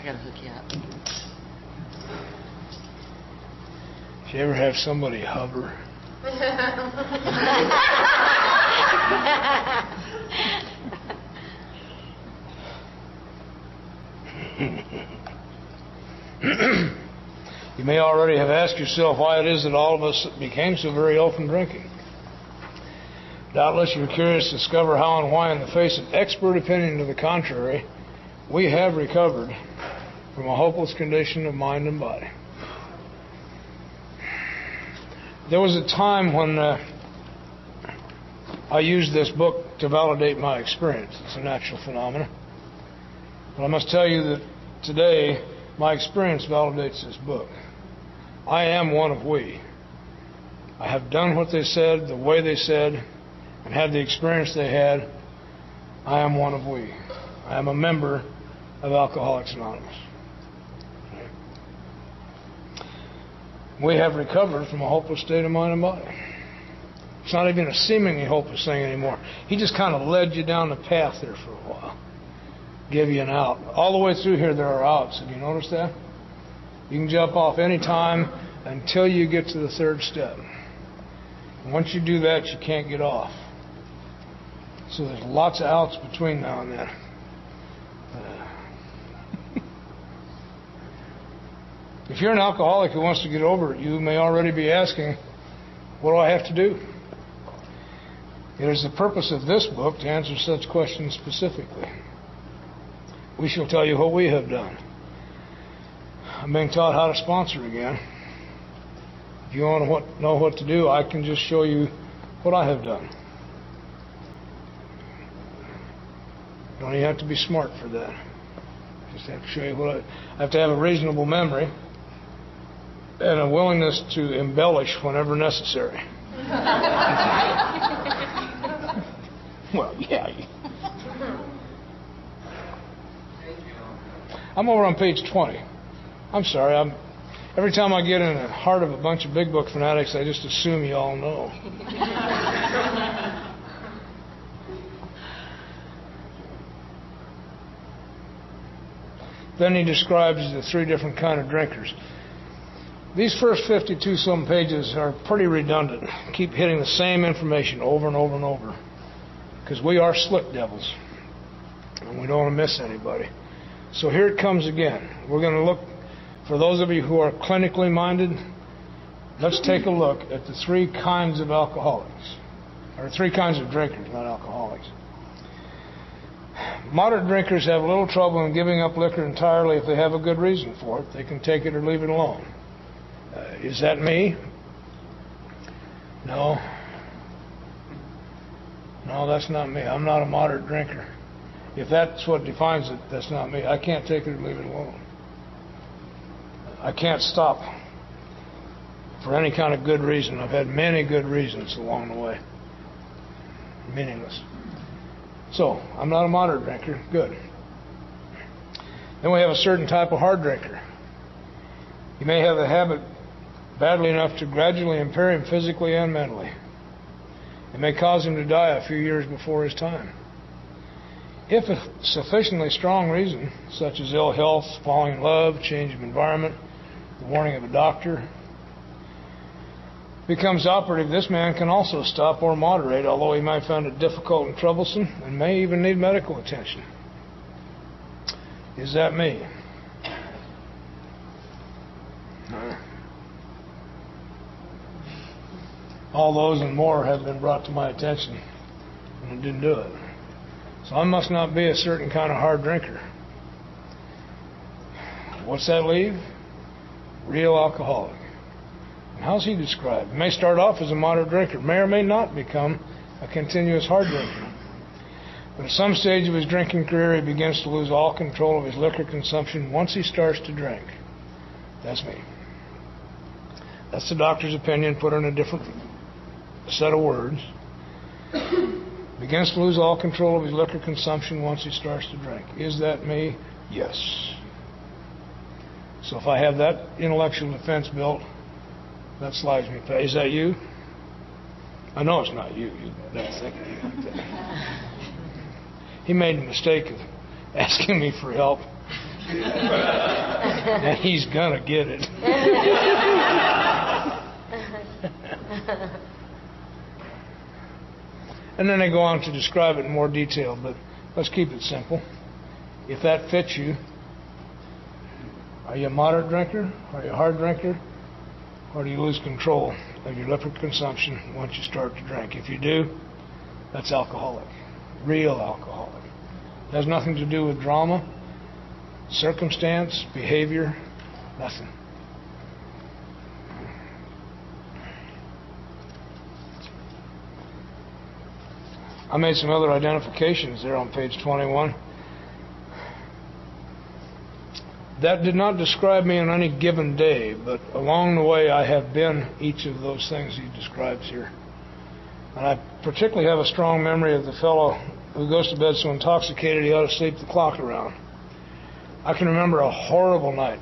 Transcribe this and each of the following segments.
got to hook you up. Did you ever have somebody hover? You may already have asked yourself why it is that all of us became so very open drinking. Doubtless you're curious to discover how and why, in the face of expert opinion to the contrary, we have recovered from a hopeless condition of mind and body. There was a time when I used this book to validate my experience. It's a natural phenomenon. But I must tell you that today, my experience validates this book. I am one of we. I have done what they said, the way they said, and had the experience they had. I am one of we. I am a member of Alcoholics Anonymous. We have recovered from a hopeless state of mind and body. It's not even a seemingly hopeless thing anymore. He just kind of led you down the path there for a while. Give you an out. All the way through here there are outs. Have you noticed that? You can jump off any time until you get to the third step. And once you do that, you can't get off. So there's lots of outs between now and then. If you're an alcoholic who wants to get over it, you may already be asking, what do I have to do? It is the purpose of this book to answer such questions specifically. We shall tell you what we have done. I'm being taught how to sponsor again. If you want to know what to do, I can just show you what I have done. You don't even have to be smart for that. Just have to show you what I have to have a reasonable memory and a willingness to embellish whenever necessary. Well, yeah. I'm over on page 20. I'm sorry. Every time I get in the heart of a bunch of big book fanatics, I just assume you all know. Then he describes the three different kind of drinkers. These first 52-some pages are pretty redundant. Keep hitting the same information over and over and over. Because we are slick devils. And we don't want to miss anybody. So here it comes again. We're going to look, for those of you who are clinically minded, let's take a look at the three kinds of alcoholics. Or three kinds of drinkers, not alcoholics. Moderate drinkers have a little trouble in giving up liquor entirely if they have a good reason for it. They can take it or leave it alone. Is that me? No. No, that's not me. I'm not a moderate drinker. If that's what defines it, that's not me. I can't take it or leave it alone. I can't stop for any kind of good reason. I've had many good reasons along the way. Meaningless. So, I'm not a moderate drinker. Good. Then we have a certain type of hard drinker. He may have the habit badly enough to gradually impair him physically and mentally. It may cause him to die a few years before his time. If a sufficiently strong reason, such as ill health, falling in love, change of environment, the warning of a doctor, becomes operative, this man can also stop or moderate, although he might find it difficult and troublesome and may even need medical attention. Is that me? No. All those and more have been brought to my attention, and I didn't do it. So I must not be a certain kind of hard drinker. What's that leave? Real alcoholic. And how's he described? He may start off as a moderate drinker, may or may not become a continuous hard drinker. But at some stage of his drinking career, he begins to lose all control of his liquor consumption once he starts to drink. That's me. That's the doctor's opinion, put in a different set of words. Begins to lose all control of his liquor consumption once he starts to drink. Is that me? Yes. So if I have that intellectual defense built, that slides me past. Is that you? I know it's not you. You don't think of you like that. He made the mistake of asking me for help. And he's gonna get it. And then they go on to describe it in more detail, but let's keep it simple. If that fits you, are you a moderate drinker? Are you a hard drinker? Or do you lose control of your liquor consumption once you start to drink? If you do, that's alcoholic. Real alcoholic. It has nothing to do with drama, circumstance, behavior, nothing. I made some other identifications there on page 21. That did not describe me on any given day, but along the way I have been each of those things he describes here. And I particularly have a strong memory of the fellow who goes to bed so intoxicated he ought to sleep the clock around. I can remember a horrible night.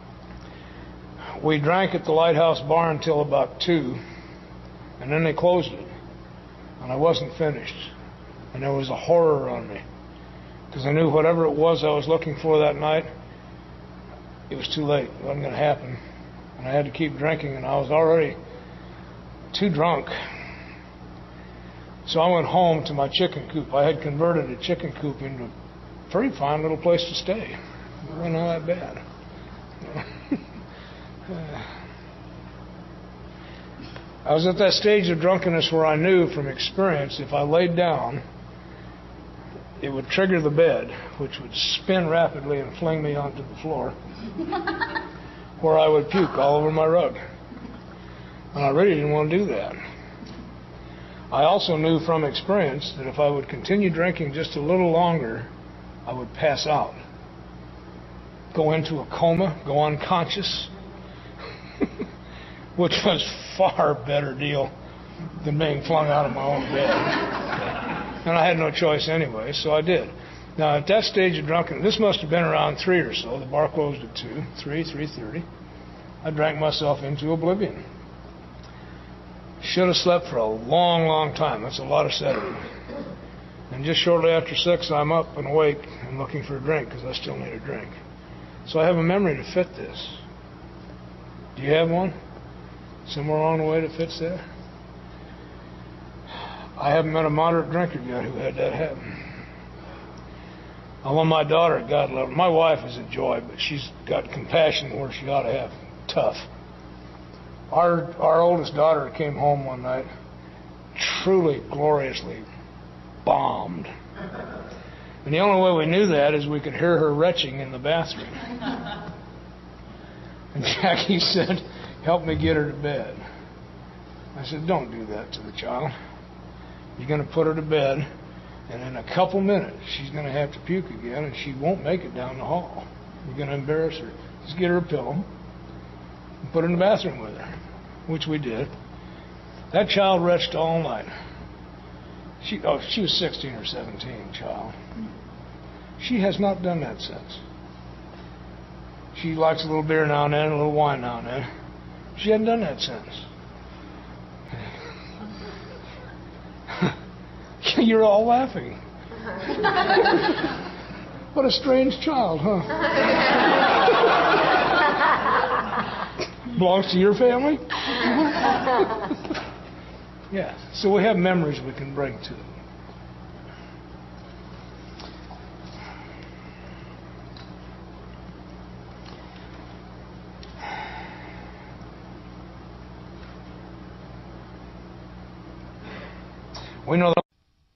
We drank at the Lighthouse Bar until about 2, and then they closed it. And I wasn't finished. And there was a horror on me. Because I knew whatever it was I was looking for that night, it was too late. It wasn't going to happen. And I had to keep drinking, and I was already too drunk. So I went home to my chicken coop. I had converted a chicken coop into a pretty fine little place to stay. It wasn't all that bad. I was at that stage of drunkenness where I knew from experience if I laid down, it would trigger the bed, which would spin rapidly and fling me onto the floor, where I would puke all over my rug. And I really didn't want to do that. I also knew from experience that if I would continue drinking just a little longer, I would pass out, go into a coma, go unconscious, which was far better deal than being flung out of my own bed. And I had no choice anyway, so I did. Now, at that stage of drunkenness, this must have been around 3 or so. The bar closed at 2, 3:30. I drank myself into oblivion. Should have slept for a long, long time. That's a lot of sedative. And just shortly after 6, I'm up and awake and looking for a drink because I still need a drink. So I have a memory to fit this. Do you have one? Somewhere along the way that fits there? I haven't met a moderate drinker yet who had that happen. Although my daughter, God love her, my wife is a joy, but she's got compassion where she ought to have tough. Our oldest daughter came home one night, truly gloriously bombed. And the only way we knew that is we could hear her retching in the bathroom. And Jackie said, "Help me get her to bed." I said, "Don't do that to the child. You're going to put her to bed, and in a couple minutes, she's going to have to puke again, and she won't make it down the hall. You're going to embarrass her. Just get her a pillow and put her in the bathroom with her," which we did. That child retched all night. She was 16 or 17, child. She has not done that since. She likes a little beer now and then, a little wine now and then. She hasn't done that since. You're all laughing. What a strange child, huh? Belongs to your family? Yeah. So we have memories we can bring to it. We know that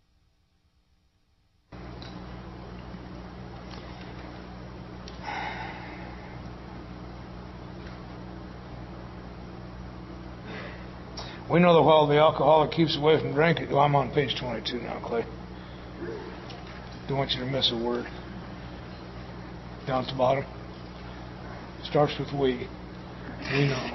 while the alcoholic keeps away from drinking. Oh, I'm on page 22 now, Clay. Don't want you to miss a word. Down at the bottom. Starts with we. We know.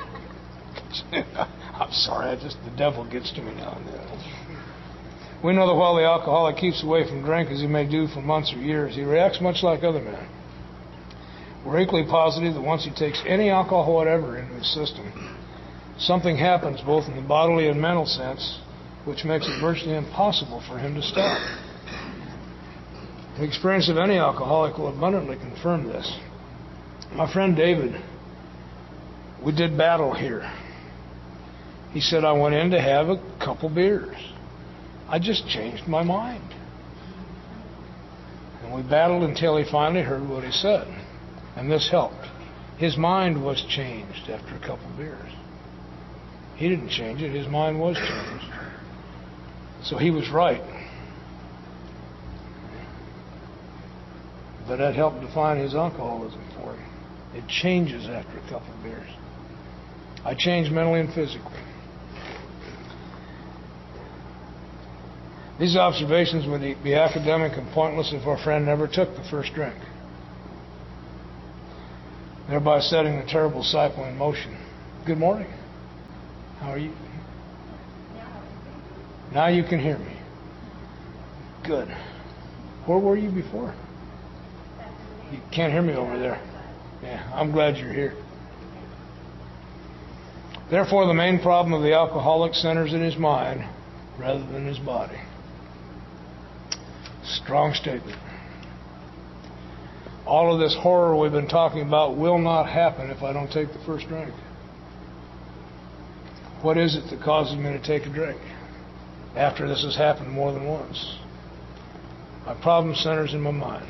I'm sorry, the devil gets to me now and then. We know that while the alcoholic keeps away from drink, as he may do for months or years, he reacts much like other men. We're equally positive that once he takes any alcohol whatever into his system, something happens both in the bodily and mental sense, which makes it virtually impossible for him to stop. The experience of any alcoholic will abundantly confirm this. My friend David, we did battle here. He said, I went in to have a couple beers. I just changed my mind. And we battled until he finally heard what he said. And this helped. His mind was changed after a couple beers. He didn't change it. His mind was changed. So he was right. But that helped define his alcoholism for him. It changes after a couple of beers. I changed mentally and physically. These observations would be academic and pointless if our friend never took the first drink, thereby setting the terrible cycle in motion. Good morning. How are you? Now you can hear me. Good. Where were you before? You can't hear me over there. Yeah, I'm glad you're here. Therefore, the main problem of the alcoholic centers in his mind rather than his body. Strong statement. All of this horror we've been talking about will not happen if I don't take the first drink. What is it that causes me to take a drink after this has happened more than once? My problem centers in my mind.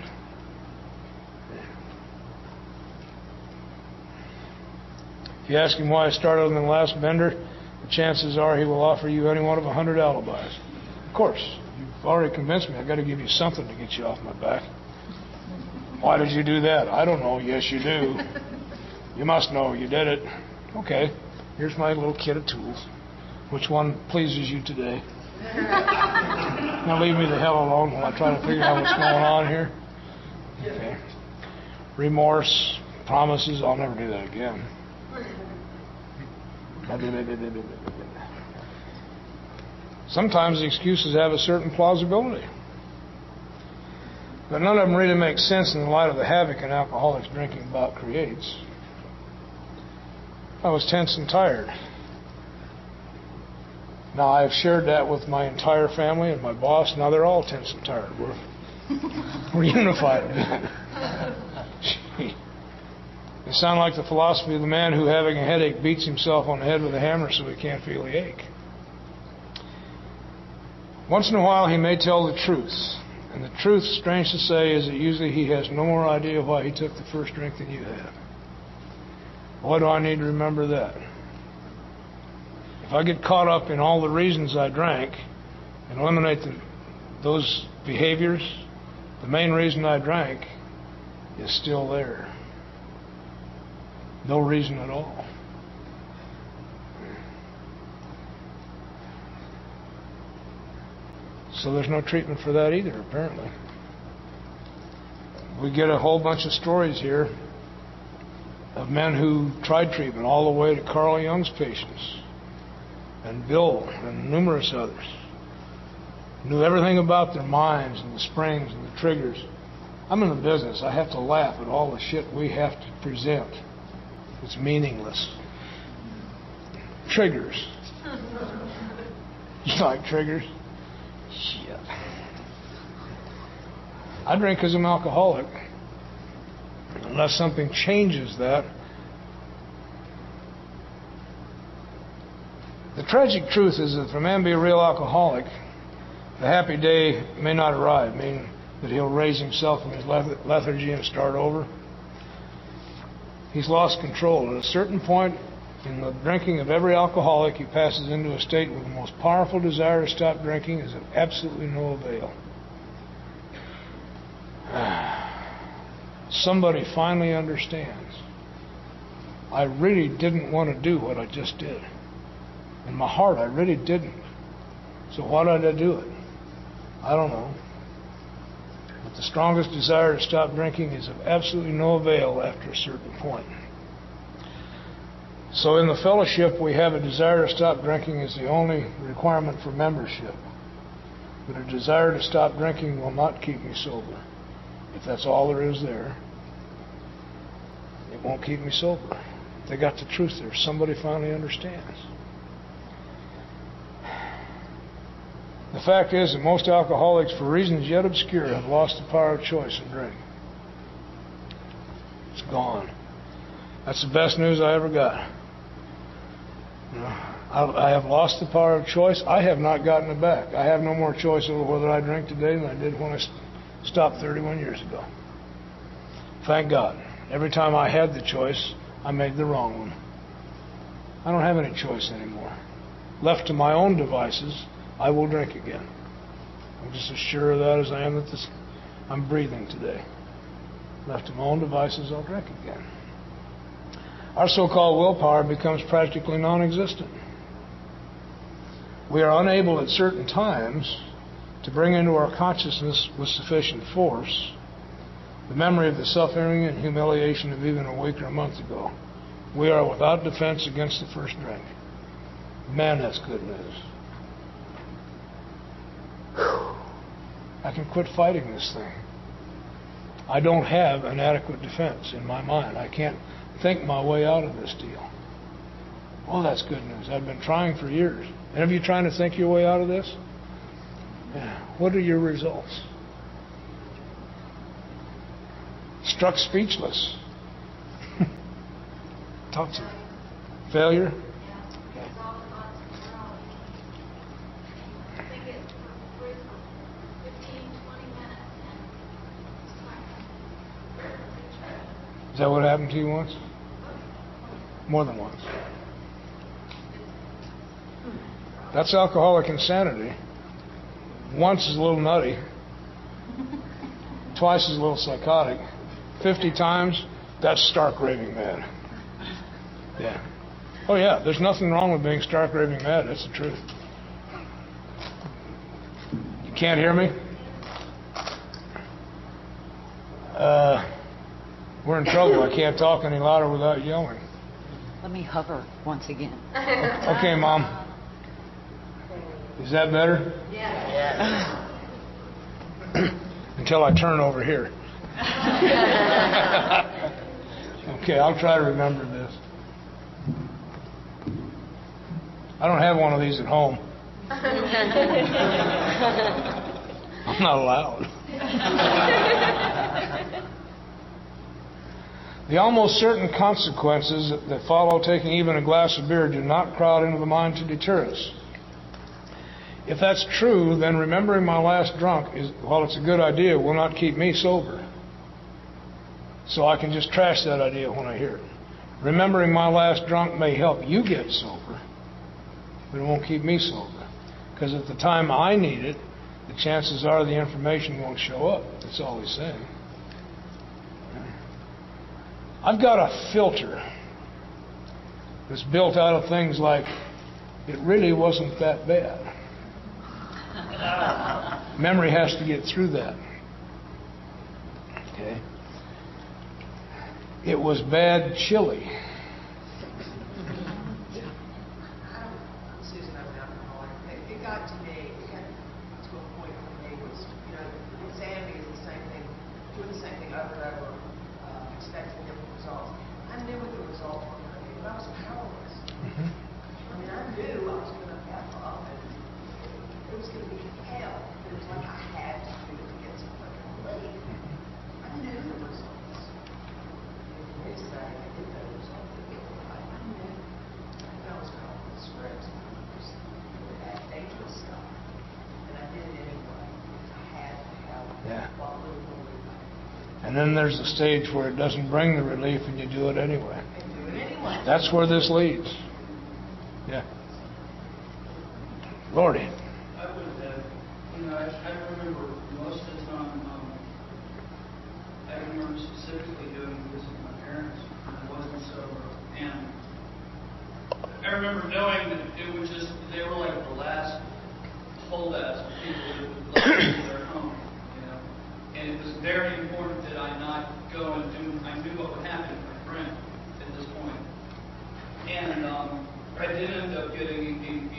If you ask him why I started on the last bender, the chances are he will offer you any one of 100 alibis. Of course, you've already convinced me. I've got to give you something to get you off my back. Why did you do that? I don't know. Yes, you do. You must know you did it. Okay, here's my little kit of tools. Which one pleases you today? Now leave me the hell alone while I try to figure out what's going on here. Okay. Remorse, promises, I'll never do that again. Sometimes the excuses have a certain plausibility, but none of them really make sense in the light of the havoc an alcoholic's drinking bout creates. I was tense and tired. Now I have shared that with my entire family and my boss. Now they're all tense and tired. We're unified. It sounds like the philosophy of the man who, having a headache, beats himself on the head with a hammer so he can't feel the ache. Once in a while he may tell the truth. And the truth, strange to say, is that usually he has no more idea why he took the first drink than you have. Why do I need to remember that? If I get caught up in all the reasons I drank and eliminate those behaviors, the main reason I drank is still there. No reason at all. So there's no treatment for that either, apparently. We get a whole bunch of stories here of men who tried treatment all the way to Carl Jung's patients and Bill and numerous others. Knew everything about their minds and the springs and the triggers. I'm in the business. I have to laugh at all the shit we have to present. It's meaningless. Triggers. You like triggers? Shit. I drink because I'm alcoholic. Unless something changes that. The tragic truth is that if a man be a real alcoholic, the happy day may not arrive, meaning that he'll raise himself from his lethargy and start over. He's lost control. At a certain point in the drinking of every alcoholic, he passes into a state where the most powerful desire to stop drinking is of absolutely no avail. Somebody finally understands. I really didn't want to do what I just did. In my heart, I really didn't. So why did I do it? I don't know. But the strongest desire to stop drinking is of absolutely no avail after a certain point. So in the fellowship, we have a desire to stop drinking is the only requirement for membership. But a desire to stop drinking will not keep me sober. If that's all there is there, it won't keep me sober. They got the truth there. Somebody finally understands. The fact is that most alcoholics, for reasons yet obscure, have lost the power of choice in drink. It's gone. That's the best news I ever got. I have lost the power of choice. I have not gotten it back. I have no more choice over whether I drink today than I did when I stopped 31 years ago. Thank God. Every time I had the choice, I made the wrong one. I don't have any choice anymore. Left to my own devices, I will drink again. I'm just as sure of that as I am that I'm breathing today. Left to my own devices, I'll drink again. Our so-called willpower becomes practically non-existent. We are unable at certain times to bring into our consciousness with sufficient force the memory of the suffering and humiliation of even a week or a month ago. We are without defense against the first drink. Man, that's good news. Whew. I can quit fighting this thing. I don't have an adequate defense in my mind. I can't think my way out of this deal. Oh, that's good news. I've been trying for years. Any of you trying to think your way out of this? Yeah. What are your results? Struck speechless. Talk to me. Failure? Is that what happened to you once? More than once. That's alcoholic insanity. Once is a little nutty. Twice is a little psychotic. 50 times, that's stark raving mad. Yeah. Oh yeah, there's nothing wrong with being stark raving mad. That's the truth. You can't hear me? We're in trouble. I can't talk any louder without yelling. Let me hover once again. Okay, Mom. Is that better? Yeah. Until I turn over here. Okay, I'll try to remember this. I don't have one of these at home. I'm not allowed. The almost certain consequences that follow taking even a glass of beer do not crowd into the mind to deter us. If that's true, then remembering my last drunk, while it's a good idea, will not keep me sober. So I can just trash that idea when I hear it. Remembering my last drunk may help you get sober, but it won't keep me sober. Because at the time I need it, the chances are the information won't show up. That's all he's saying. I've got a filter that's built out of things like, it really wasn't that bad. Memory has to get through that. Okay. It was bad chili. Susan, I'm an alcoholic. It got to me, it got to a point for me was, insanity is the same thing, doing the same thing over and over, expecting different results. I knew what the results were going to be, but I was powerless. Mm-hmm. I knew I was going to F up, and it was going to be hell. It was like I had to do it to get some fucking relief. I knew the results. It's that I did that result. I knew. I was calling scripts. That dangerous stuff. And I did it anyway. I had to have what little relief I could. And then there's the stage where it doesn't bring the relief and you do it anyway. And do it anyway. That's where this leads. Yeah. Lordy. I would, I remember most of the time, I remember specifically going to visit my parents when I wasn't sober. And I remember knowing that it was just, they were like the last holdouts of people that would let me into their home, And it was very important that I not go and do, I knew what would happen to my friend at this point. And I did end up getting,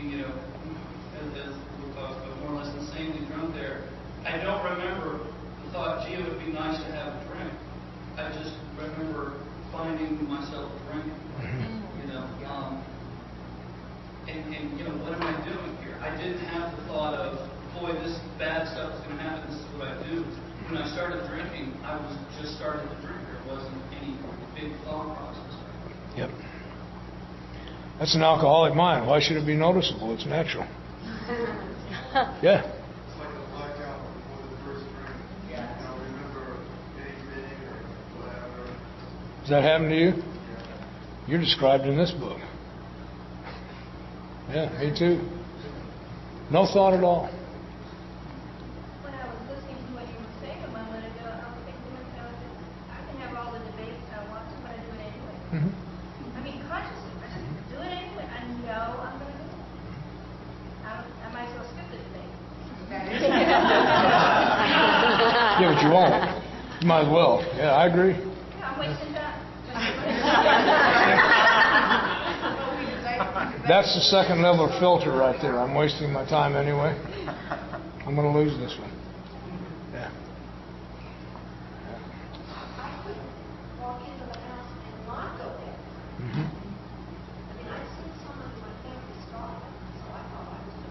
more or less insanely drunk there. I don't remember the thought, gee, it would be nice to have a drink. I just remember finding myself drinking, and what am I doing here? I didn't have the thought of, boy, this bad stuff is going to happen. This is what I do. When I started drinking, I was just starting to drink. There wasn't any big thought process. Yep. That's an alcoholic mind. Why should it be noticeable? It's natural. Yeah. It's like a blackout before the first drink. You don't remember anything or whatever. Does that happen to you? You're described in this book. Yeah, me too. No thought at all. When I was listening to what you were saying a moment ago, I was thinking to myself, I can have all the debates I want to, but I do it anyway. Mm-hmm. I mean, consciously, I just do it anyway. I know I'm going to do it. I might as well skip the debate. Yeah, but you won't. You might as well. Yeah, I agree. Yeah, I'm wasting time. That's the second level of filter right there. I'm wasting my time anyway. I'm going to lose this one. Yeah. I couldn't walk into the house and not go there. Mm-hmm. I mean, I've seen some of my family starve, so I thought I was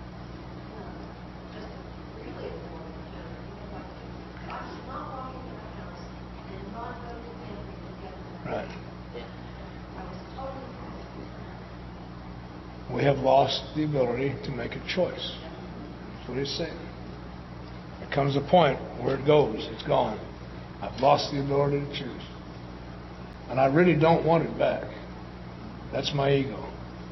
just really a woman, because I could not walk into the house and not go to family together. Right. I was totally fascinated. We have lost the ability to make a choice. That's what he's saying. There comes a point where it goes. It's gone. I've lost the ability to choose. And I really don't want it back. That's my ego.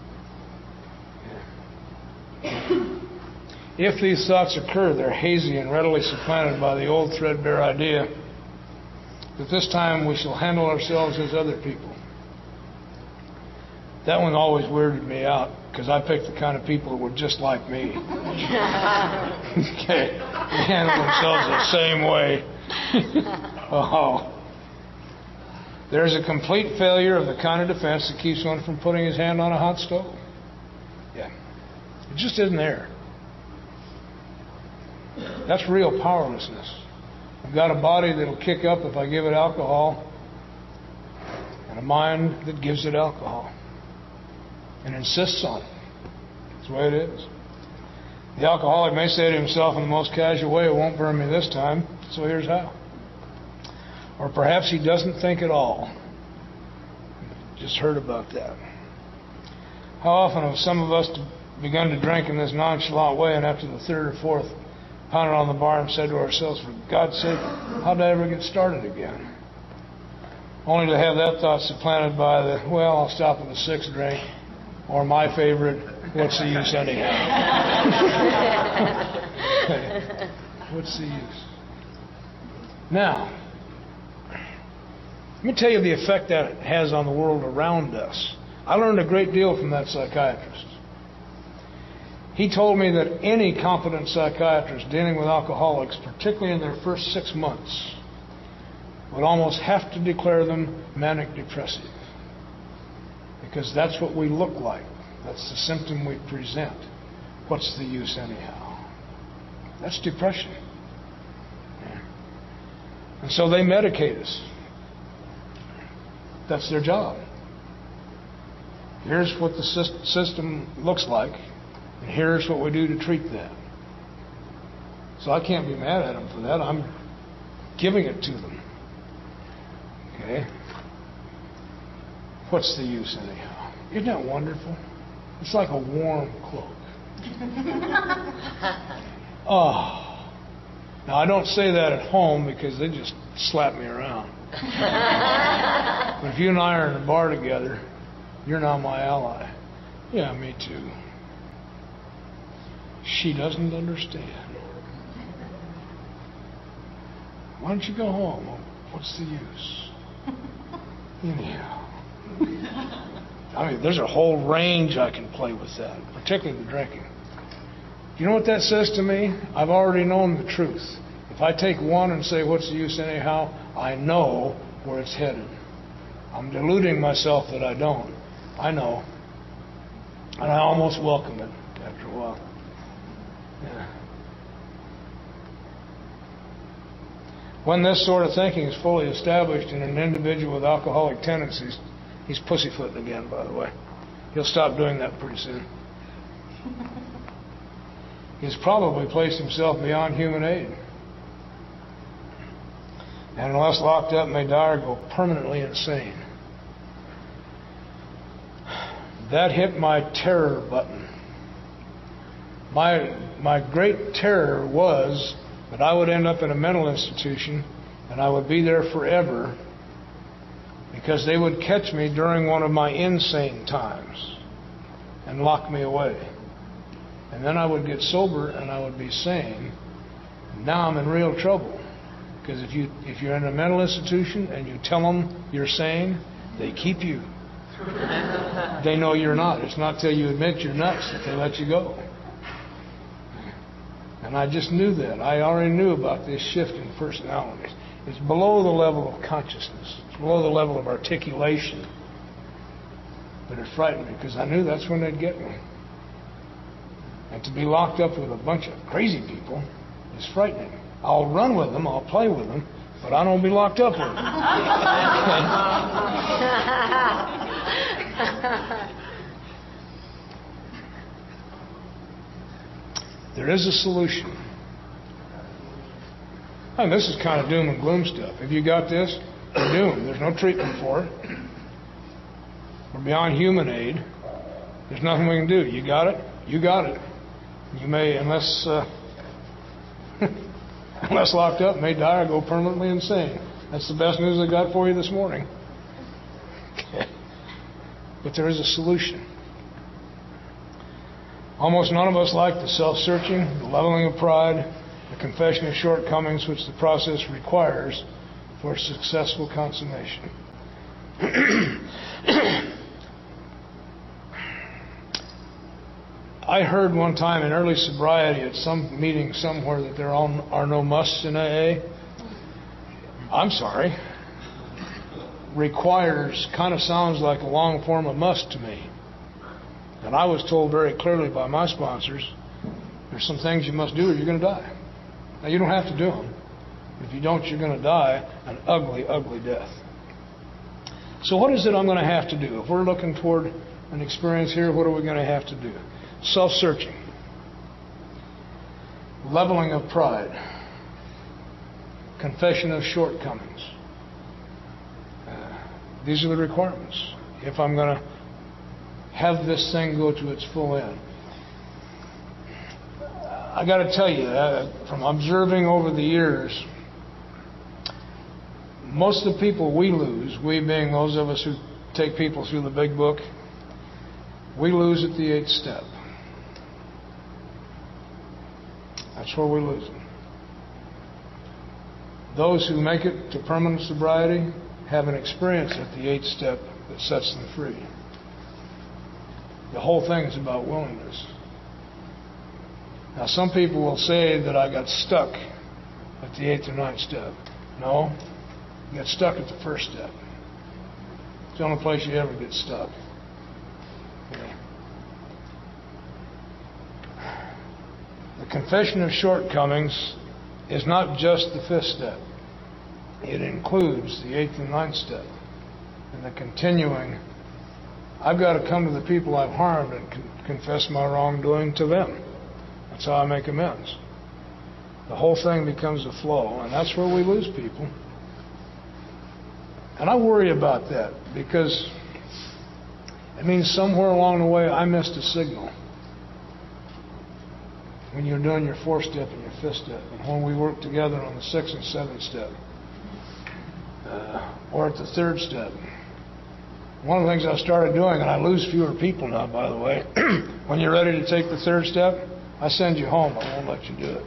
Yeah. If these thoughts occur, they're hazy and readily supplanted by the old threadbare idea that this time we shall handle ourselves as other people. That one always weirded me out because I picked the kind of people who were just like me. Okay, they handle themselves the same way. Oh. There's a complete failure of the kind of defense that keeps one from putting his hand on a hot stove. Yeah. It just isn't there. That's real powerlessness. I've got a body that'll kick up if I give it alcohol, and a mind that gives it alcohol and insists on it. That's the way it is. The alcoholic may say to himself in the most casual way, it won't burn me this time, so here's how. Or perhaps he doesn't think at all. Just heard about that. How often have some of us begun to drink in this nonchalant way, and after the third or fourth pounded on the bar and said to ourselves, for God's sake, how did I ever get started again? Only to have that thought supplanted by the, well, I'll stop at the sixth drink, or my favorite, what's the use anyhow? What's the use? Now, let me tell you the effect that it has on the world around us. I learned a great deal from that psychiatrist. He told me that any competent psychiatrist dealing with alcoholics, particularly in their first 6 months, would almost have to declare them manic depressive. Because that's what we look like. That's the symptom we present. What's the use anyhow? That's depression. Yeah. And so they medicate us. That's their job. Here's what the system looks like, and here's what we do to treat that. So I can't be mad at them for that. I'm giving it to them. Okay? What's the use anyhow? Isn't that wonderful? It's like a warm cloak. Oh. Now, I don't say that at home because they just slap me around. But if you and I are in a bar together, you're now my ally. Yeah, me too. She doesn't understand. Why don't you go home? What's the use? Anyhow. I mean, there's a whole range I can play with that, particularly the drinking. You know what that says to me? I've already known the truth. If I take one and say, what's the use anyhow, I know where it's headed. I'm deluding myself that I don't. I know. And I almost welcome it after a while. Yeah. When this sort of thinking is fully established in an individual with alcoholic tendencies, he's pussyfooting again, by the way. He'll stop doing that pretty soon. He's probably placed himself beyond human aid. And unless locked up, may die or go permanently insane. That hit my terror button. My great terror was that I would end up in a mental institution and I would be there forever because they would catch me during one of my insane times and lock me away. And then I would get sober and I would be sane. Now I'm in real trouble. Because if you're in a mental institution and you tell them you're sane, they keep you. They know you're not. It's not till you admit you're nuts that they let you go. And I just knew that. I already knew about this shift in personalities. It's below the level of consciousness. It's below the level of articulation. But it frightened me because I knew that's when they'd get me. And to be locked up with a bunch of crazy people is frightening. I'll run with them, I'll play with them, but I don't be locked up with them. There is a solution. And this is kind of doom and gloom stuff. If you got this, you're doomed. There's no treatment for it. We're beyond human aid. There's nothing we can do. You got it? You got it. You may, unless locked up, may die or go permanently insane. That's the best news I got for you this morning. Okay. But there is a solution. Almost none of us like the self-searching, the leveling of pride, the confession of shortcomings which the process requires for successful consummation. I heard one time in early sobriety at some meeting somewhere that there are no musts in AA. I'm sorry. Requires kind of sounds like a long form of must to me. And I was told very clearly by my sponsors, there's some things you must do or you're going to die. Now, you don't have to do them. If you don't, you're going to die an ugly, ugly death. So what is it I'm going to have to do? If we're looking toward an experience here, what are we going to have to do? Self-searching. Leveling of pride. Confession of shortcomings. These are the requirements if I'm going to have this thing go to its full end. I got to tell you, from observing over the years, most of the people we lose, we being those of us who take people through the big book, we lose at the 8th step. That's where we lose them. Those who make it to permanent sobriety have an experience at the 8th step that sets them free. The whole thing is about willingness. Now, some people will say that I got stuck at the 8th or 9th step. No, you got stuck at the 1st step. It's the only place you ever get stuck. Okay. The confession of shortcomings is not just the 5th step. It includes the 8th and 9th step. And the continuing, I've got to come to the people I've harmed and confess my wrongdoing to them. That's how I make amends. The whole thing becomes a flow, and that's where we lose people. And I worry about that because it means somewhere along the way I missed a signal. When you're doing your 4th step and your 5th step, and when we work together on the 6th and 7th step, or at the 3rd step. One of the things I started doing, and I lose fewer people now, by the way, when you're ready to take the 3rd step, I send you home. I won't let you do it.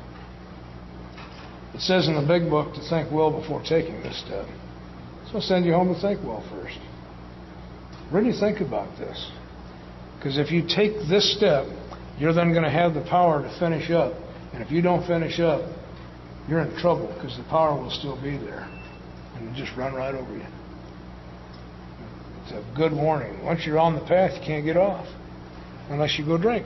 It says in the big book to think well before taking this step. So I send you home to think well first. Really think about this. Because if you take this step, you're then going to have the power to finish up. And if you don't finish up, you're in trouble because the power will still be there. And it'll just run right over you. It's a good warning. Once you're on the path, you can't get off unless you go drink.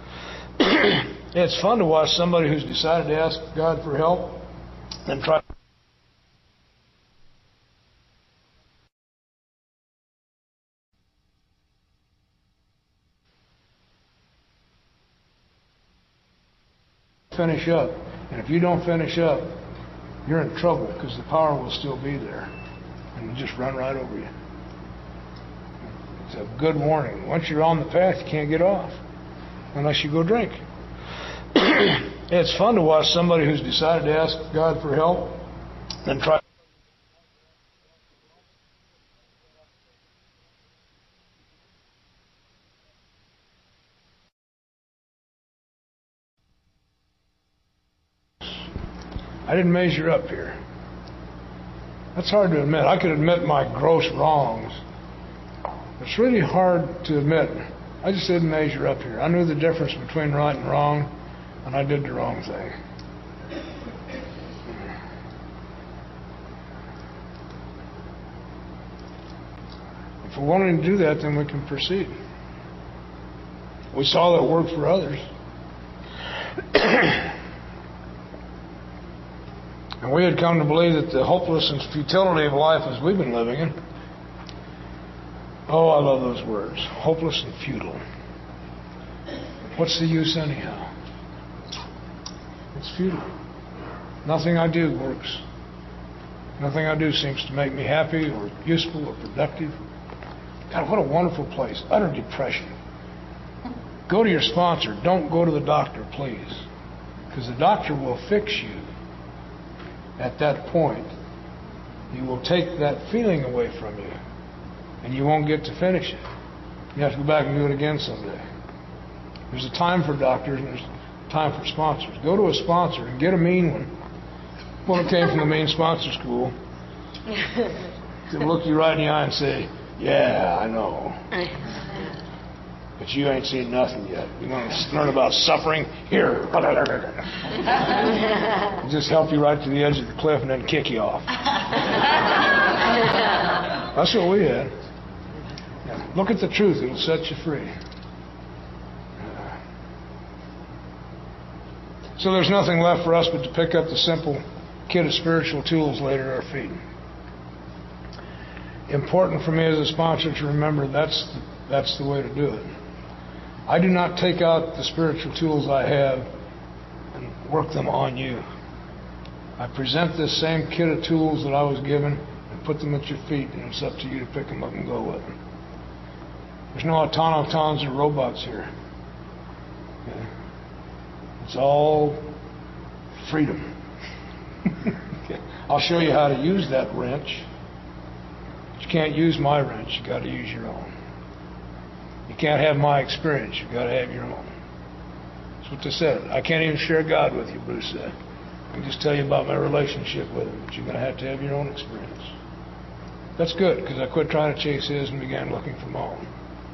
It's fun to watch somebody who's decided to ask God for help and try finish up. And if you don't finish up, you're in trouble because the power will still be there and it'll just run right over you. It's a good warning. Once you're on the path, you can't get off unless you go drink. It's fun to watch somebody who's decided to ask God for help and try. I didn't measure up here. That's hard to admit. I could admit my gross wrongs. It's really hard to admit. I just didn't measure up here. I knew the difference between right and wrong, and I did the wrong thing. If we're wanting to do that, then we can proceed. We saw that it worked for others. And we had come to believe that the hopeless and futility of life as we've been living in. Oh, I love those words. Hopeless and futile. What's the use anyhow? It's futile. Nothing I do works. Nothing I do seems to make me happy or useful or productive. God, what a wonderful place. Utter depression. Go to your sponsor. Don't go to the doctor, please. Because the doctor will fix you. At that point, he will take that feeling away from you, and you won't get to finish it. You have to go back and do it again someday. There's a time for doctors, and there's a time for sponsors. Go to a sponsor and get a mean one. One who came from the mean sponsor school. He'll look you right in the eye and say, "Yeah, I know. But you ain't seen nothing yet. You want to learn about suffering? Here." Just help you right to the edge of the cliff and then kick you off. That's what we had. Yeah. Look at the truth. It'll set you free. So there's nothing left for us but to pick up the simple kit of spiritual tools laid at our feet. Important for me as a sponsor to remember that's the way to do it. I do not take out the spiritual tools I have and work them on you. I present this same kit of tools that I was given and put them at your feet, and it's up to you to pick them up and go with them. There's no automatons or robots here. Okay. It's all freedom. Okay. I'll show you how to use that wrench. But you can't use my wrench. You got to use your own. You can't have my experience. You've got to have your own. That's what they said. I can't even share God with you, Bruce said. I can just tell you about my relationship with Him, but you're going to have your own experience. That's good, because I quit trying to chase His and began looking for my own.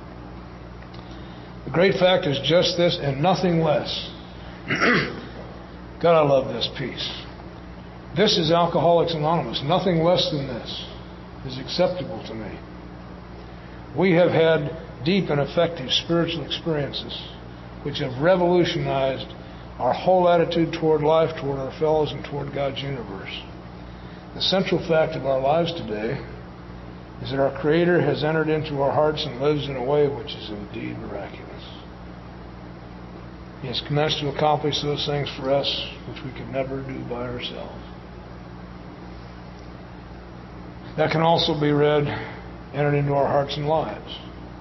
The great fact is just this and nothing less. God, I love this piece. This is Alcoholics Anonymous. Nothing less than this is acceptable to me. We have had deep and effective spiritual experiences which have revolutionized our whole attitude toward life, toward our fellows, and toward God's universe. The central fact of our lives today is that our Creator has entered into our hearts and lives in a way which is indeed miraculous. He has commenced to accomplish those things for us which we could never do by ourselves. That can also be read, entered into our hearts and lives.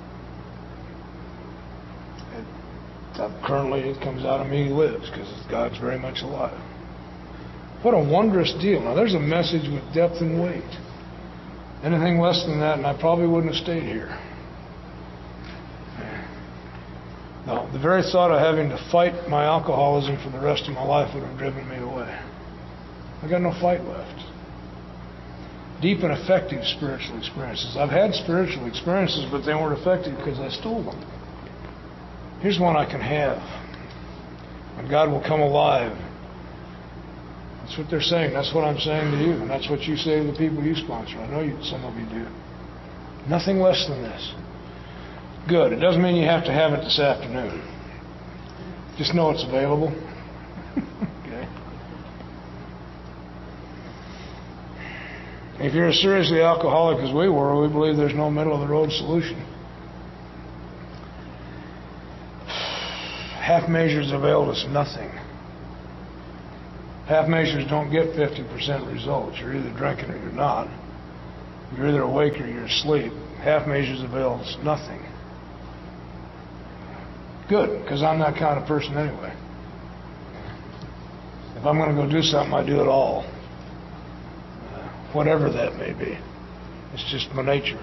Currently, it comes out of me who lives, because God's very much alive. What a wondrous deal. Now, there's a message with depth and weight. Anything less than that, and I probably wouldn't have stayed here. No, the very thought of having to fight my alcoholism for the rest of my life would have driven me away. I got no fight left. Deep and effective spiritual experiences. I've had spiritual experiences, but they weren't effective because I stole them. Here's one I can have. And God will come alive. That's what they're saying. That's what I'm saying to you. And that's what you say to the people you sponsor. I know some of you do. Nothing less than this. Good. It doesn't mean you have to have it this afternoon. Just know it's available. Okay. If you're as seriously alcoholic as we were, we believe there's no middle-of-the-road solution. Half measures availed us nothing. Half measures don't get 50% results. You're either drinking or you're not. You're either awake or you're asleep. Half measures avails nothing. Good, because I'm that kind of person anyway. If I'm going to go do something, I do it all. Whatever that may be. It's just my nature.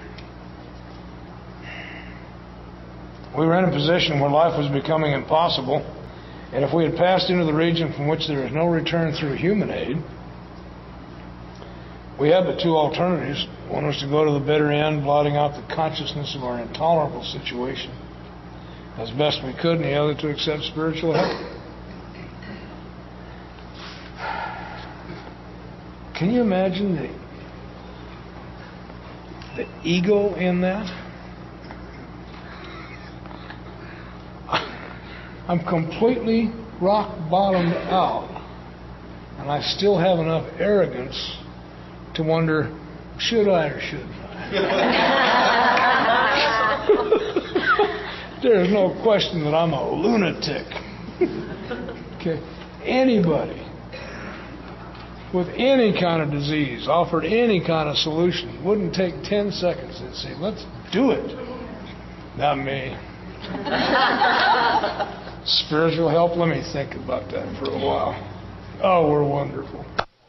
We were in a position where life was becoming impossible, and if we had passed into the region from which there is no return through human aid, we had but two alternatives. One was to go to the bitter end, blotting out the consciousness of our intolerable situation as best we could, and the other to accept spiritual help. Can you imagine the ego in that? I'm completely rock bottomed out, and I still have enough arrogance to wonder, should I or shouldn't I? There's no question that I'm a lunatic. Okay, anybody with any kind of disease, offered any kind of solution, wouldn't take 10 seconds and say, let's do it. Not me. Spiritual help, let me think about that for a while. Oh, we're wonderful.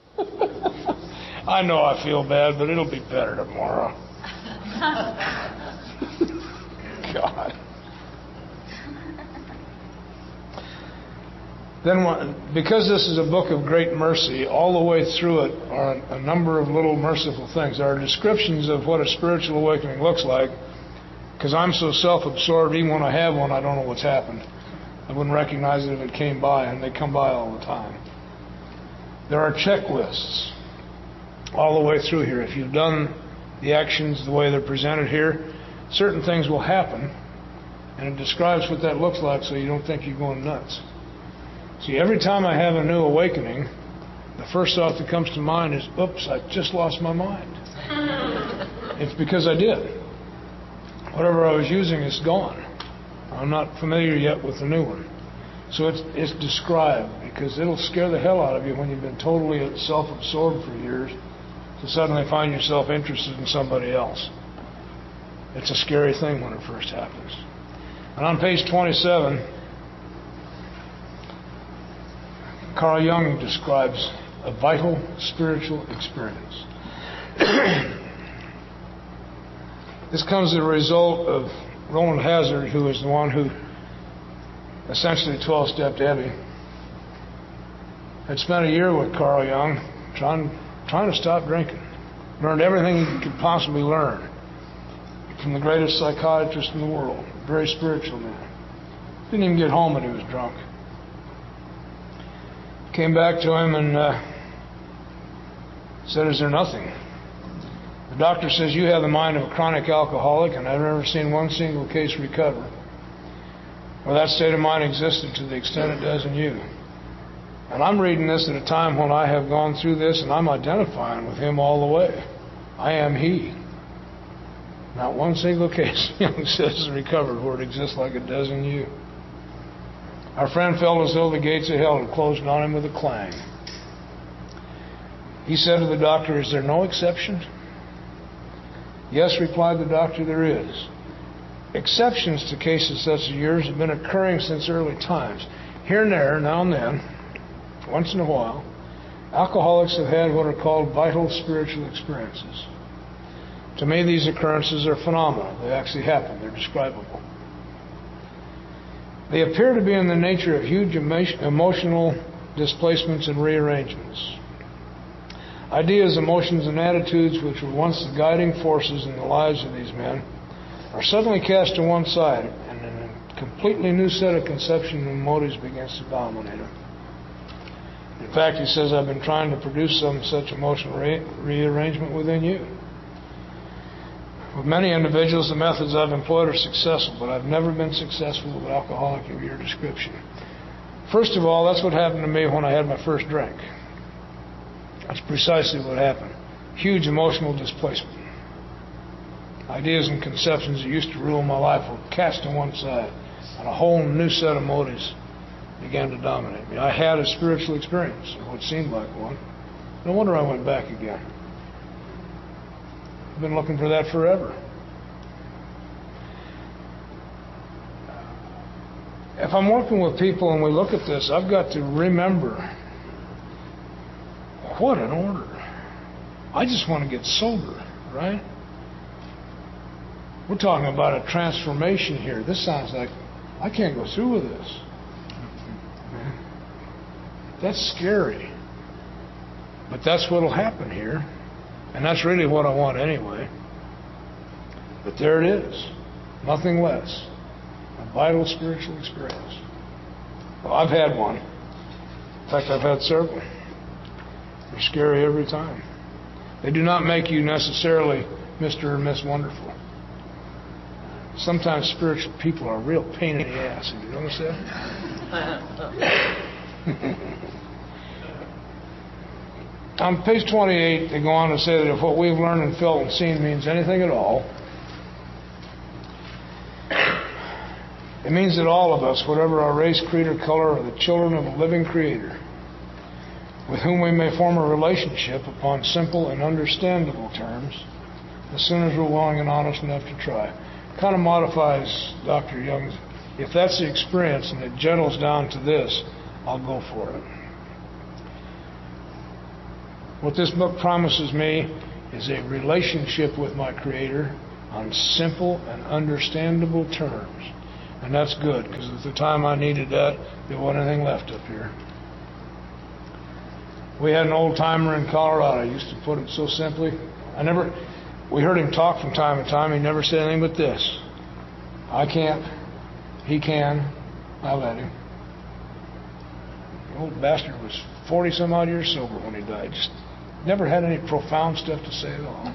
I know I feel bad, but it'll be better tomorrow. God. Then, because this is a book of great mercy, all the way through it are a number of little merciful things. There are descriptions of what a spiritual awakening looks like, because I'm so self-absorbed, even when I have one, I don't know what's happened. I wouldn't recognize it if it came by, and they come by all the time. There are checklists all the way through here. If you've done the actions the way they're presented here, certain things will happen, and it describes what that looks like so you don't think you're going nuts. See, every time I have a new awakening, the first thought that comes to mind is, oops, I just lost my mind. It's because I did. Whatever I was using is gone. I'm not familiar yet with the new one. So it's described, because it'll scare the hell out of you when you've been totally self-absorbed for years to suddenly find yourself interested in somebody else. It's a scary thing when it first happens. And on page 27, Carl Jung describes a vital spiritual experience. This comes as a result of Roland Hazard, who is the one who essentially 12-stepped Eddie, had spent a year with Carl Jung trying to stop drinking. Learned everything he could possibly learn from the greatest psychiatrist in the world, a very spiritual man. Didn't even get home when he was drunk. Came back to him and said, is there nothing? The doctor says, you have the mind of a chronic alcoholic, and I've never seen one single case recover where that state of mind existed to the extent it does in you. And I'm reading this at a time when I have gone through this, and I'm identifying with him all the way. I am he. Not one single case, Jung says, is recovered where it exists like it does in you. Our friend felt as though the gates of hell had closed on him with a clang. He said to the doctor, is there no exception? Yes, replied the doctor, there is. Exceptions to cases such as yours have been occurring since early times. Here and there, now and then, once in a while, alcoholics have had what are called vital spiritual experiences. To me, these occurrences are phenomenal. They actually happen. They're describable. They appear to be in the nature of huge emotional displacements and rearrangements. Ideas, emotions, and attitudes which were once the guiding forces in the lives of these men are suddenly cast to one side, and a completely new set of conceptions and motives begins to dominate them. In fact, he says, I've been trying to produce some such emotional rearrangement within you. With many individuals, the methods I've employed are successful, but I've never been successful with an alcoholic of your description. First of all, that's what happened to me when I had my first drink. That's precisely what happened. Huge emotional displacement. Ideas and conceptions that used to rule my life were cast to one side, and a whole new set of motives began to dominate me. I had a spiritual experience, what seemed like one. No wonder I went back again. I've been looking for that forever. If I'm working with people and we look at this, I've got to remember, what an order. I just want to get sober, right? We're talking about a transformation here. This sounds like I can't go through with this. That's scary. But that's what will happen here. And that's really what I want anyway. But there it is. Nothing less. A vital spiritual experience. Well, I've had one. In fact, I've had several. They're scary every time. They do not make you necessarily Mr. or Miss Wonderful. Sometimes spiritual people are a real pain in the ass. Have you noticed that? On page 28, they go on to say that if what we've learned and felt and seen means anything at all, it means that all of us, whatever our race, creed, or color, are the children of a living Creator, with whom we may form a relationship upon simple and understandable terms, as soon as we're willing and honest enough to try. Kind of modifies Dr. Young's, if that's the experience and it gentles down to this, I'll go for it. What this book promises me is a relationship with my Creator on simple and understandable terms. And that's good, because at the time I needed that, there wasn't anything left up here. We had an old timer in Colorado, I used to put it so simply. We heard him talk from time to time, he never said anything but this: I can't, he can, I let him. The old bastard was 40 some odd years sober when he died. Just never had any profound stuff to say at all.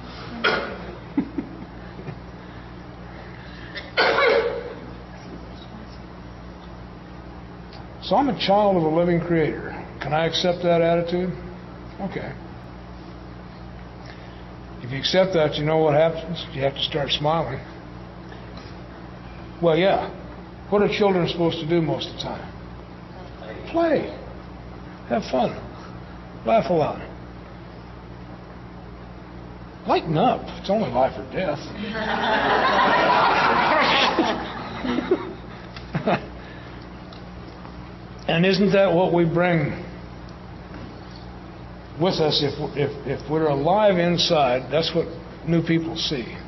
So I'm a child of a living Creator. Can I accept that attitude? Okay. If you accept that, you know what happens? You have to start smiling. Well, yeah. What are children supposed to do most of the time? Play. Have fun. Laugh a lot. Lighten up. It's only life or death. And isn't that what we bring with us? If we're alive inside, that's what new people see.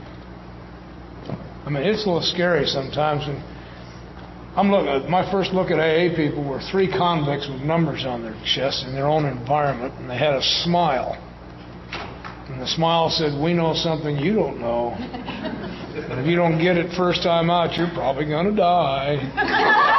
I mean, it's a little scary sometimes. And I'm looking. My first look at AA people were 3 convicts with numbers on their chests in their own environment, and they had a smile. And the smile said, "We know something you don't know. And if you don't get it first time out, you're probably going to die."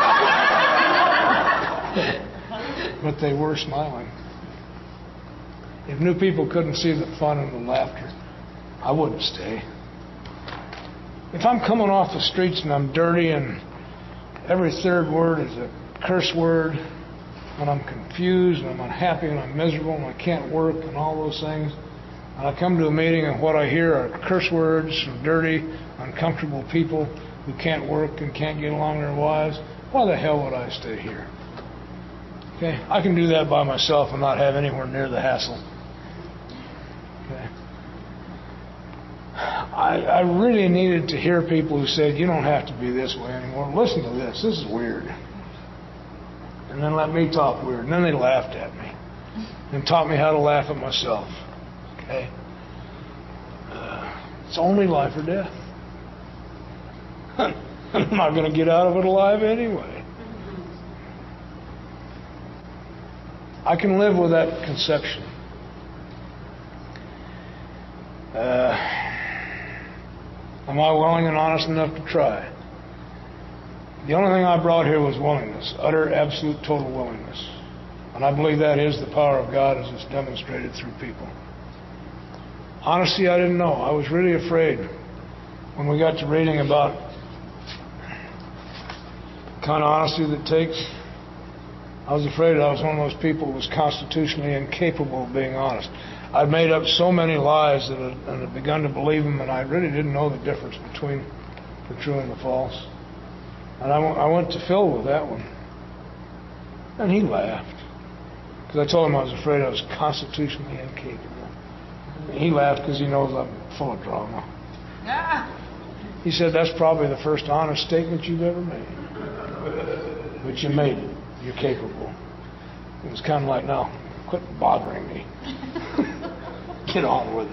But they were smiling. If new people couldn't see the fun and the laughter, I wouldn't stay. If I'm coming off the streets and I'm dirty and every third word is a curse word, when I'm confused and I'm unhappy and I'm miserable and I can't work and all those things, and I come to a meeting and what I hear are curse words from dirty, uncomfortable people who can't work and can't get along with their wives, why the hell would I stay here? Okay, I can do that by myself and not have anywhere near the hassle. Okay. I really needed to hear people who said, you don't have to be this way anymore. Listen to this. This is weird. And then let me talk weird. And then they laughed at me and taught me how to laugh at myself. Okay. It's only life or death. I'm not going to get out of it alive anyway. I can live with that conception. Am I willing and honest enough to try? The only thing I brought here was willingness, utter, absolute, total willingness. And I believe that is the power of God as it's demonstrated through people. Honesty, I didn't know. I was really afraid when we got to reading about the kind of honesty that takes. I was afraid I was one of those people who was constitutionally incapable of being honest. I'd made up so many lies that and had begun to believe them, and I really didn't know the difference between the true and the false. And I went to Phil with that one. And he laughed. Because I told him I was afraid I was constitutionally incapable. He laughed because he knows I'm full of drama. He said, that's probably the first honest statement you've ever made. But you made it. You're capable. It was kind of like, now, quit bothering me. Get on with it.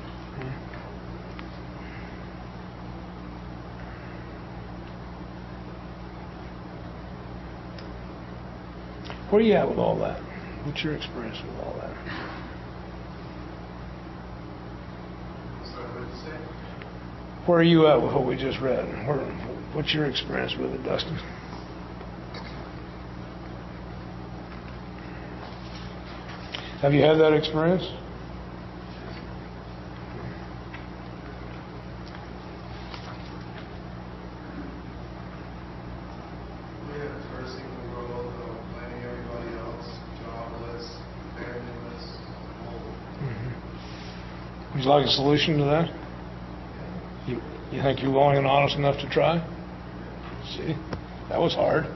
Where are you at with all that? What's your experience with all that? So what did you say? Where are you at with what we just read? What's your experience with it, Dustin? Have you had that experience? Yeah, cursing the world, blaming everybody else, jobless, familyless, old. Would you like a solution to that? You think you're willing and honest enough to try? See, that was hard.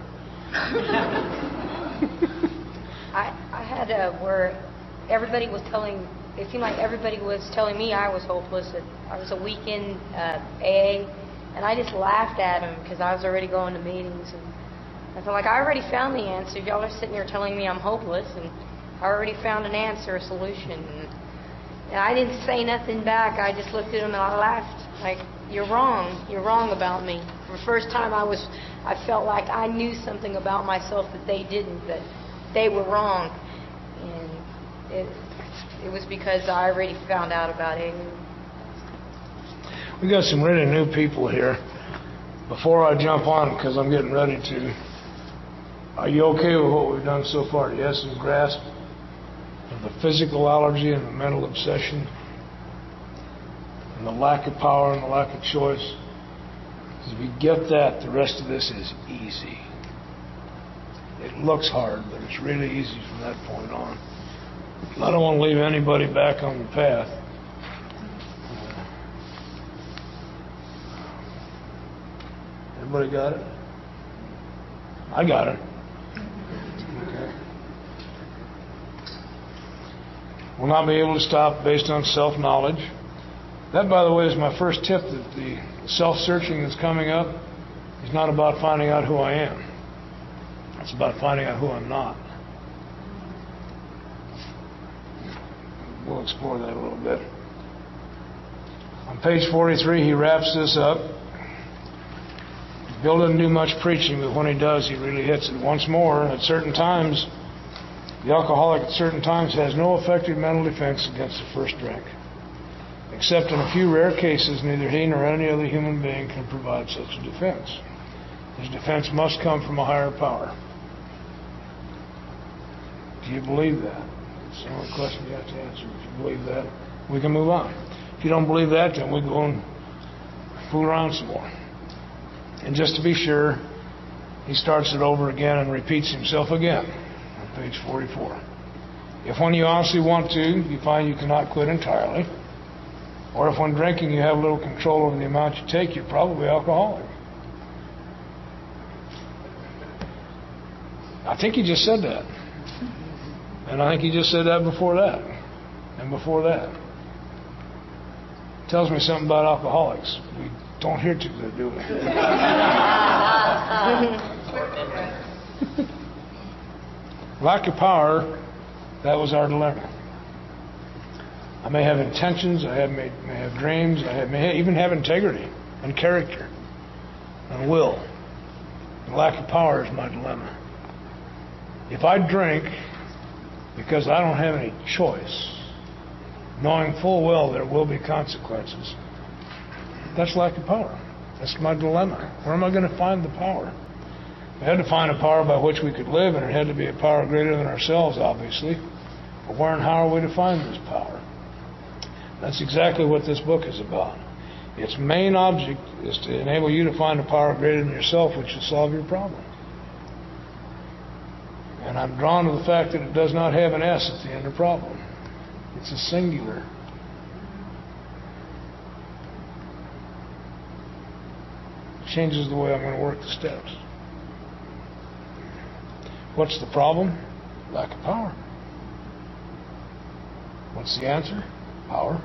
I had where everybody was telling, it seemed like everybody was telling me I was hopeless, that I was a weekend AA, and I just laughed at them because I was already going to meetings, and I felt like I already found the answer. Y'all are sitting here telling me I'm hopeless, and I already found an answer, a solution. And I didn't say nothing back. I just looked at them and I laughed, like, you're wrong about me. For the first time I felt like I knew something about myself that they didn't, that they were wrong. And it was because I already found out about it. We got some really new people here. Before I jump on, because I'm getting ready to, are you okay with what we've done so far? Do you have some grasp of the physical allergy and the mental obsession and the lack of power and the lack of choice? Because if you get that, the rest of this is easy. It looks hard, but it's really easy from that point on. I don't want to leave anybody back on the path. Everybody got it? I got it. Okay. Will not be able to stop based on self-knowledge. That, by the way, is my first tip, that the self-searching that's coming up is not about finding out who I am. It's about finding out who I'm not. We'll explore that a little bit. On page 43, he wraps this up. Bill doesn't do much preaching, but when he does, he really hits it. Once more, at certain times, the alcoholic at certain times has no effective mental defense against the first drink. Except in a few rare cases, neither he nor any other human being can provide such a defense. His defense must come from a higher power. Do you believe that? It's the only question you have to answer. If you believe that, we can move on. If you don't believe that, then we go and fool around some more. And just to be sure, he starts it over again and repeats himself again on page 44. If when you honestly want to, you find you cannot quit entirely, or if when drinking you have little control over the amount you take, you're probably alcoholic. I think he just said that. And I think he just said that before that. And before that. Tells me something about alcoholics. We don't hear too good, do we? Lack of power, that was our dilemma. I may have intentions, may have dreams, may even have integrity and character and will. The lack of power is my dilemma. If I drink because I don't have any choice, knowing full well there will be consequences, that's lack of power. That's my dilemma. Where am I going to find the power? We had to find a power by which we could live, and it had to be a power greater than ourselves, obviously. But where and how are we to find this power? That's exactly what this book is about. Its main object is to enable you to find a power greater than yourself, which will solve your problem. And I'm drawn to the fact that it does not have an S at the end of problem. It's a singular. It changes the way I'm going to work the steps. What's the problem? Lack of power. What's the answer? Power.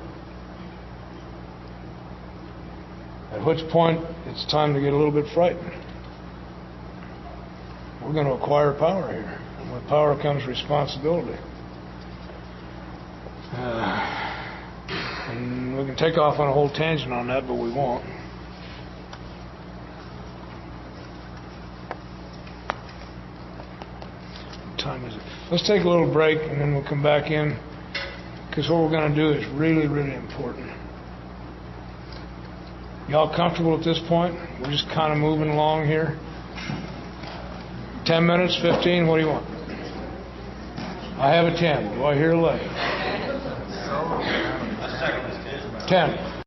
At which point, it's time to get a little bit frightened. We're going to acquire power here. And with power comes responsibility. And we can take off on a whole tangent on that, but we won't. What time is it? Let's take a little break, and then we'll come back in, because what we're going to do is really, really important. Y'all comfortable at this point? We're just kind of moving along here. 10 minutes, 15, what do you want? I have a 10. Do I hear a 11? 10.